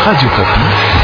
Radio Kapi.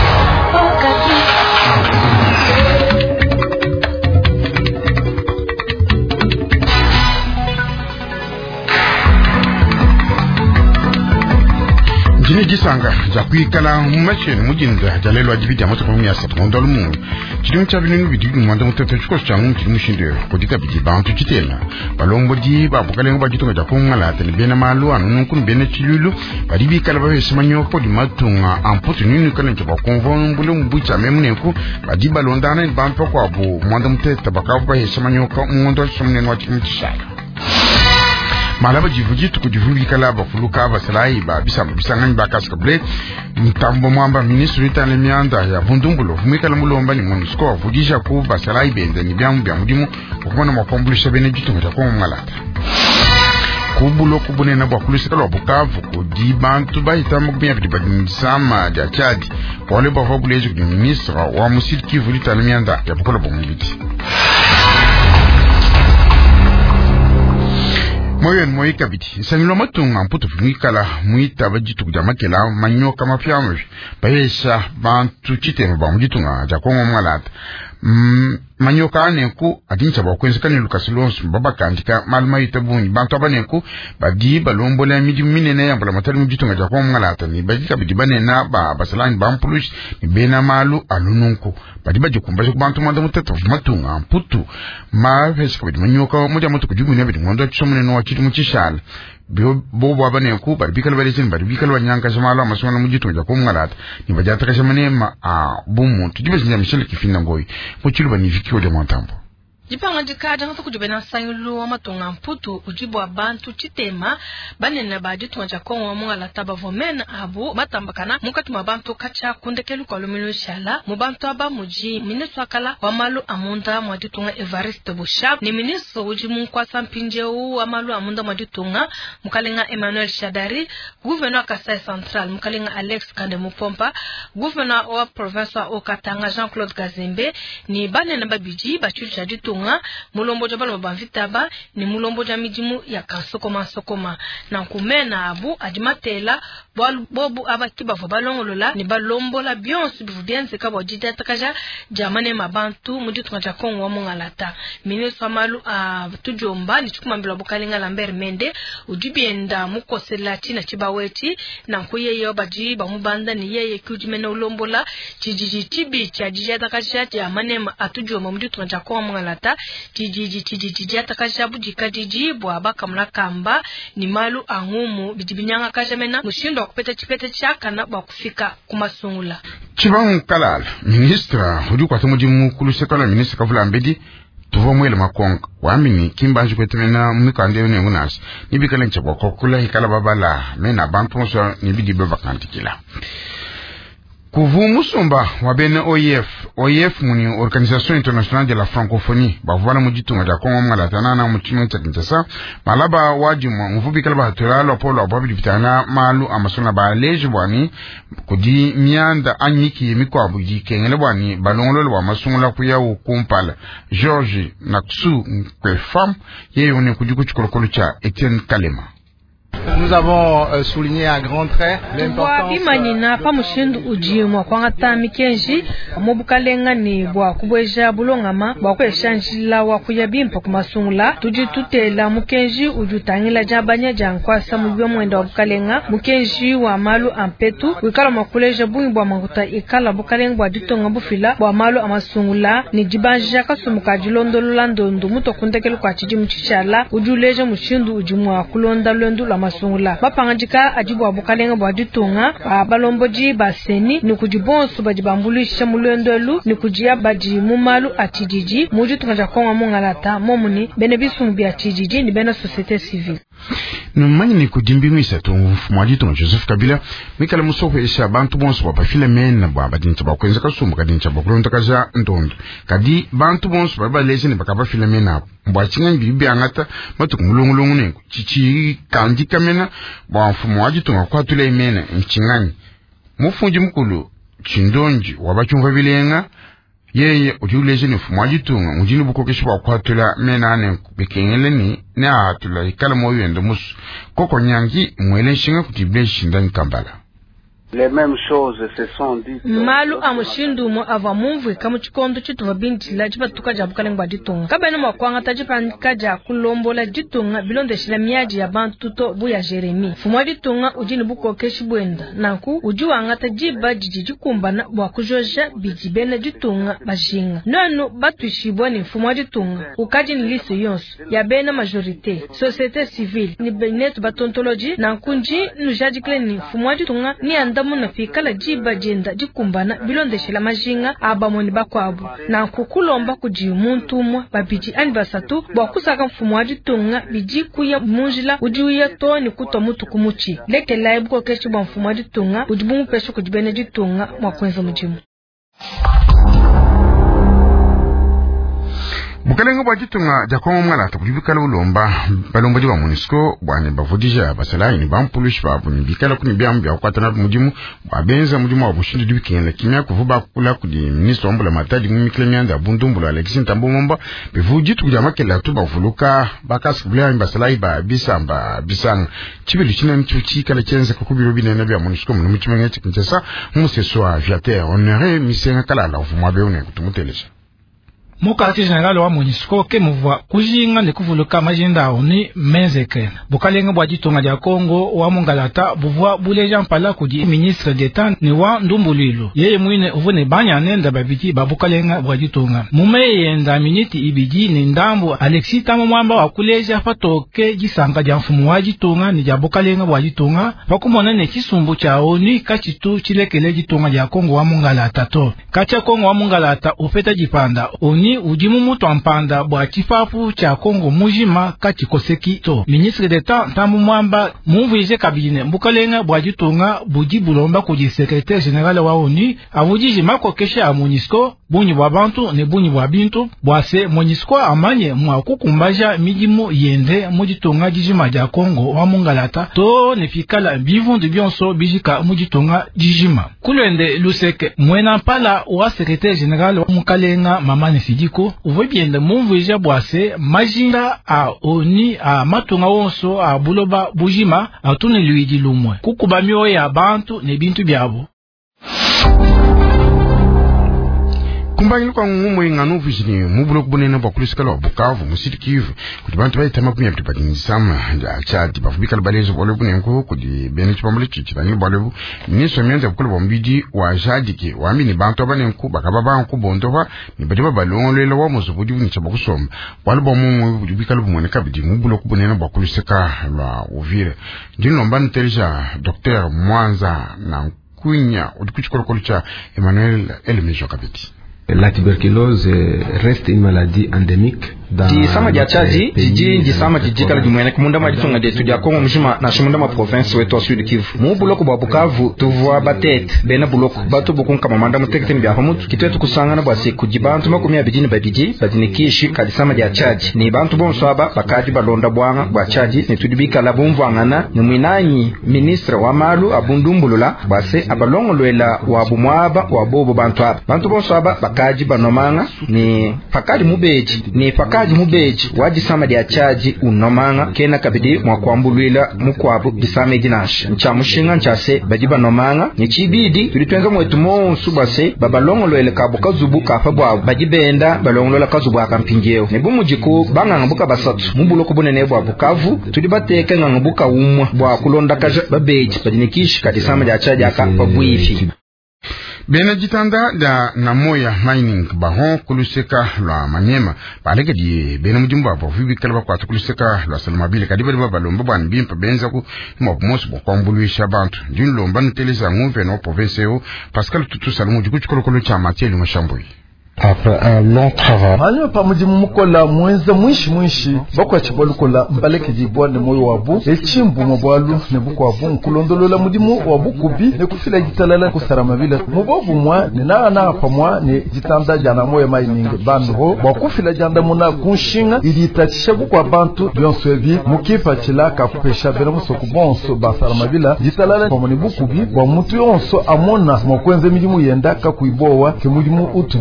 Jine jisanga jakuikala mumacheni mujinda jalelo ajibiti amoto kwa miyasa tukondolu mungu chidimu chabini nubididu mwanda mutete chukos changu chidimu shinde kodika biji bantu chitela balombo di babukale nguba jitunga jakunga lata ni bena malu anununkunu bena chilulu badibi kala bawe simanyoko di matunga amputu nini kala nchaba konvonu mbule mbucha memuneku badiba londana ni bantu kwa abu mwanda mutete bakabu bawe simanyoko mwanda sumnenu wa chidimu chishaka malaba jivujitu kujivugi kala bafuluka basalai ba bisangani bakaska ble mtambo mwamba ministru itane mianda ya vundumbulo humikala mulomba ni MONUSCO vujisha ku basalai bende ni byamu bya mudimu okubona makombulisha bene jitu ngata malata kubulo kubune na bakulisa kala Bukavu kudi bantu bahitamu kubya bidibadisama ja Chad pole ba hobuleje ku ministre wa Musili Kivu itane mianda ya bukola bomubiti moyen moyi kabiti sanilo matunga mputo fungikala muita bajitu kujamakela manyoka mafyamu bayesha bantu chitema bamujitunga jakongo malata manyoka aneku adincha bakwenzekani lukasilonsu babakandika maluma itabuni bantu abaneku badi balombola midi minene yambula matali mujitunga jakongo malata ni bajika bidibanena basalani bampulush ni bena malu alununku badi bajikumbaje kubantu mwanda mutata matunga mputu mafeska bidi manyoka moja moto kujuguni bidi mwanda chisomune no wachitu muchishala bobo abaneku baribikala bareseni baribikala banyanga shamala amasona mujitunga jakongo malata ni bajata kashamane bumu tujibazinya mishele kifina ngoi muchilu banifikio de montambo jipanga jikada ngaso kujubena sayulu wa matunga mputu ujibu abantu chitema banene bajitu jakongo wa mwala taba vomena abu matambakana mukati mabantu kacha kundekelu kwa lumino shala mubantu aba muji ministro akala wa malu amunda mwajitunga Evariste Bushab ni ministro ujimu kwa sampinje wa malu amunda mwajitunga mukalenga Emmanuel Shadari gouverneur Kasai Central mukalenga Alex Kandemupompa gouverneur wa province wa Okatanga Jean-Claude Kazembe ni banene babiji bachitu jajitunga mulombo jabalo bavitaba ni mulombo jamijimu ya kasokoma na kumena abu ajimatela bobu abakiba balongolola ni balombo la bionsu bivudense kabo jidata jamane mabantu mujitunga jakongo wa mungalata ministre malu tujomba ni chukuma mbilo bukalinga Lambert Mende ujibienda mukosela china chibaweti na kuyeye baji bamubanda ni yeye kujimena ulombola chijiji chibi cha jidata jamane atujomba mujitunga jakongo wa mungalata tijiji atakashabu jikajiji bwaba kamla kamba ni malu angumu bidibinyanga kajamena mushindo kupeta chipete chaka na bakufika kumasungula chibangu kalala ministra hudi kwa tumuji mukulu sekala ministra kavula mbedi tuvo mwele makonga wamini kimbanji kwetemena mwikande wene ngunashi nibikala nchakwa kokula hikala babala mena bantumuswa nibidi beba kantikila kuvu musumba wabene OIF muni Organisation Internationale de la Francophonie bavuvala mujitunga ja Kongo malatana na muchimo tsakinjasa malaba wajimwa mvubi kala bahatulalo polo ababi bitana malu amasona ba leje bwani kudi mianda anyiki mikwabu jikengele bwani balongolo wa masungula kuya ukumpala George Naksu kwefam yeyo ne kujukuchukolokolo cha Etienne Kalema. Nous avons souligné à grands traits l'importance bimanina pamushindu ujimwa kwangata mikenji mobukalenga ni bwa kubweja bulongama bwa kweshanjila wa kuyabimpa kumasungula tujitutela mukenji ujutangila jabanya jankwasa mubyo mwenda wa bukalenga mukenji wa malu ampetu wikala makuleja bungi bwa manguta ikala bukalenga bwa ditonga bufila bwa malu amasungula ni jibanja kasumuka jilondolola ndondu muto kundekelu kwa chijimu chichala ujuleja mushindu ujimwa kulonda lwendu la masungula bapangajika ajibu abukalenga bwa ditunga balomboji baseni ni kujibonsu bajibambulisha mulwendolu ni kujia baji mumalu atijiji mujitunga jakonga mungalata momuni bene bisumu bya atijiji ni bene societe civile numanyi ni kudimbimisa tungu mwajitunga Joseph Kabila mikala musoko esha bantu bonsu bapa filemena bwa badincha bakwenza kasumbu kadincha bakulonda kaja ndondo kadi bantu bonsu baba lezini bakaba filemena mbwa chinga bibi angata matuku mulungulungu nengu chichi kandi kamena bwa mfumo wajitunga kwa tule imena mchingani mufunji mkulu chindonji wabachumva bilenga yeye ujuleze ni mfumo wajitunga mujini bukokeshi bwa kwa tula mena ane bekengele ni atula ikala moyo endo musu koko nyangi mwele shinga kutibile shindani Kampala Les mêmes choses se sont dites. Malu amushindu mo avamumvu kama chikondo chitu vabinti la jipa tukaja bukalengwa ditunga. Kabena makwanga tajipa nikaja kulombola ditunga bilonde shila miaji ya bantu to buya Jeremi. Fumwa ditunga ujini buko keshi buenda. Nanku ujuwa ngata jiba jijiji kumbana wakujoja bijibene ditunga bajinga. Nanu batu shibwani fumwa ditunga. Ukaji ni lisi yonsu. Ya bena majorite. Societe civile. Ni benetu batontoloji. Nankunji nujaji kleni fumwa ditunga ni andamu na fikala jiba jenda jikumbana bilonde shila majinga abamoni bakwabu. Nankukulomba kuji umuntu umwa babiji ani basatu bakusaka mfumu wa ditunga biji kuya munjila ujiuya toni kuto mutu kumuchi. Leke laibu kwa keshi ba mfumu wa ditunga ujibumu pesho kujibene ditunga mwakwenza mujimu. Bukalenga bwa ditunga jakongo mwala tukujibikala ulomba balomba jiba MONUSCO bwane bavudija basala ini bampulushi babu nibikala kuni biamu bya kwatana mujimu babenza mujimu wa bushindu dibikene kimya kuvuba kula kudi ministro wambula mataji mumikile myanda bundumbula Alexis Ntambo Momba bivuji tukujama kela tuba vuluka bakasi kubula basala iba bisamba bisanga chibilu china mchuchi kala chenze kukubiro binene bya MONUSCO mu michimenye chikinchasa museswa viateur honore misenga kala la ufumwa beune kutumutelesha. Mon quartier général wa MONUSCO ke muvwa kujinga ne kuvuluka majinda oni menzeke. Bukalenga bwa ditunga dia Congo wa Mungalata buvwa buleja mpala kudi ministre d'État ni wa Ndumbulilo. Yeye mwine uvune banya nenda babiti babukalenga bwa ditunga. Mumeye nda miniti ibiji ni ndambu Alexis Ntambo Momba wa kuleja patoke jisanga dia mfumu wa ditunga ni dia bukalenga bwa ditunga. Pakumona ne kisumbu cha oni kachitu chilekele ditunga dia Congo wa Mungalata to. Kacha Congo wa Mungalata upeta jipanda oni ujimu mutu ampanda bwa chifafu cha Kongo mujima kati koseki to. Ministre d'État Ntambo Momba mumvije kabine mbukalenga bwa ditunga buji bulomba kuji secrétaire général wa ONU avujiji mako kesha a MONUSCO bunyi bwa bantu ne bunyi bwa bintu bwase MONUSCO amanye mwa kukumbaja mijimu yende muditunga jijima ja Kongo wa Mungalata to ne fikala bivundu byonso bijika muditunga jijima. Kulwende luseke mwena pala wa secrétaire général wa mukalenga mamane Sidiko uvobiende mumvija bwase majinga a ONU a matunga wonso a buloba bujima atune luidi lumwe kukuba myoyo ya bantu ne bintu byabo. Kumbanyi kwa ngumwe nganu vizini mubulok bunena bakulisikala Bukavu musiti Kivu kuti bantu bayitama kumya bitipati ngisama ya chati bafubikala balezo bole bunenko kuti bene chipamule chichitani bole niso myenza bukulu bombidi wa jadike wamini bantu abanenko bakaba banko bondova ni badiba balongolela wa muzubudi bunyicha bakusoma bale bomumwe bubikala bumwene kabidi mubulok bunena bakulisika la Uvira ndino mbani telja Dr. Mwanza na kunya udikuchikolokolo cha Emmanuel Elmejo kabiti. La tuberculose reste une maladie endémique di sama dia chaji jiji di sama jijika la jumwene kumunda majitunga detu dia Kongo mjima na shumunda ma province wetu Sud Kivu mu buloko bwa Bukavu tuvoa batete bena buloko batu bukunka mamanda mutekete mbya hamutu kitwetu kusangana bwa siku jibantu makumya bijini babiji badini kishi kadi sama dia chaji ni bantu bonso aba bakaji balonda bwanga bwa chaji ni tudibika la bumvangana ni mwinanyi ministre wa malu abundumbulula base abalongolwela wa bumwaba wa bobo bantu aba bantu bonso aba bakaji banomanga ni pakali mubeji ni pakali mubeji waji sama dia chaji unomanga kena kabidi mwakwambulwila mukwabu bisame dinash nchamushinga nchase bajiba nomanga ni chibidi tulitwenga mwetu monsu base babalongolwele kabuka zubu kafa bwa bajibenda balongolola kazubu akampinjeo nebumujiku banga ngabuka basatu mubuloko bunene bwa Bukavu tulibateka ngabuka umwa bwa kulonda kaja babeji badinikishi kati sama dia chaji aka babwifi. Bena jitanda da namoya mining bahon kuluseka la Manyema baleke di bena mujimba ba fubi kalba kwa kuluseka la Salmabile kadiba ba balomba ban bimpa benza ku mo mos bo kwambuluisha bantu din lomba nteleza ngumve no province yo Pascal Tutu Salmu jikukolokolo cha Matieli Mashamboi. Après un long travail manyo pamuji mukola mwenza mwishi bakwa chibalukola mbaleke jibwane moyo wabu echimbu mobwalu nebuko wabu nkulondolola mudimu wabu kubi nekufila gitalala kusaramabile mubovu mwa nina pamwa ne jitanda jana moyo mining bando bakufila janda muna kunshinga ilitatisha kwa bantu byonsebi mukipa chilaka kupesha bere musoku bonso basaramabila jitalala pomoni bukubi wa mutu yonso amona mokwenze midimu yenda ka kuibowa ke mudimu utu nawo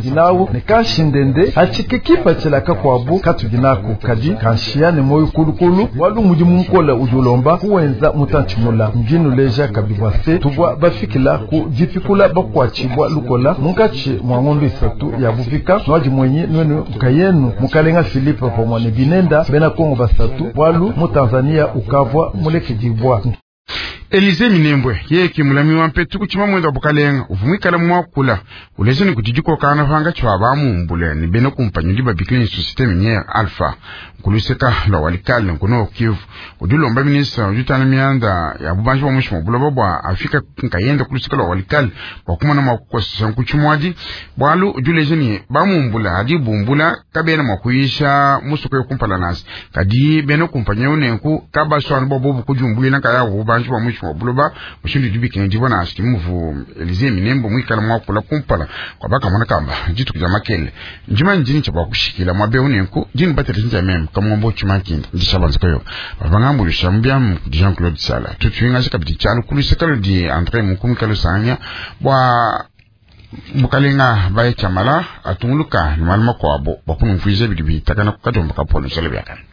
Bulo ne kashindende achike kipa chelaka kwabu katuginako kadi kanshiane moyo kulukulu walu mudimu mkola ujulomba kuwenza mutanchimula mjinu leja kabibwase tubwa bafikila ku jifikula bakwachibwa lukola mungachi mwangondo isatu ya buvika nwaji mwenye nwenu mkayenu mukalenga Filipe pomwane binenda bena Kongo basatu walu mu Tanzania ukavwa muleke jibwa Elize Minembwe yeki mulami wampetu kuchima mwenda bukalenga uvumikala mwakula ulezeni kutijiko kana vanga chwabamu mbule ni beno kumpanyi babikini societe minière Alpha kuluseka la walikale nkono Kivu udulomba ministre ujutana mianda ya bubanji wa mushimo bulobwa Afrika nkayenda kuluseka la walikale kwa kumana makwasa kuchumwaji bwalu udulezeni bamumbula hadi bumbula kabena makuisha musuko yokumpala nasi kadi beno kumpanyi unenku kabaswanu bobo kujumbuina kaya ubanji wa mushimo buloba mushindi dubiki njibona asikimuvu Elize Minembwe mwikala mwakula kumpala kwa baka mwana kamba jitu kujamakele njima njini chaba kushikila mwabe unenku jini bateri njia meme kama mbo chumakinda ndishabanza koyo babangambu lushambia Jean-Claude Sala tutuinga shikabiti chalo kulusekalo di André Mukumikalo Sanya bwa mukalenga baye chamala atunguluka ni malma kwabo bakunu mfuize bidibi takana kukatomba kapolo selebyakana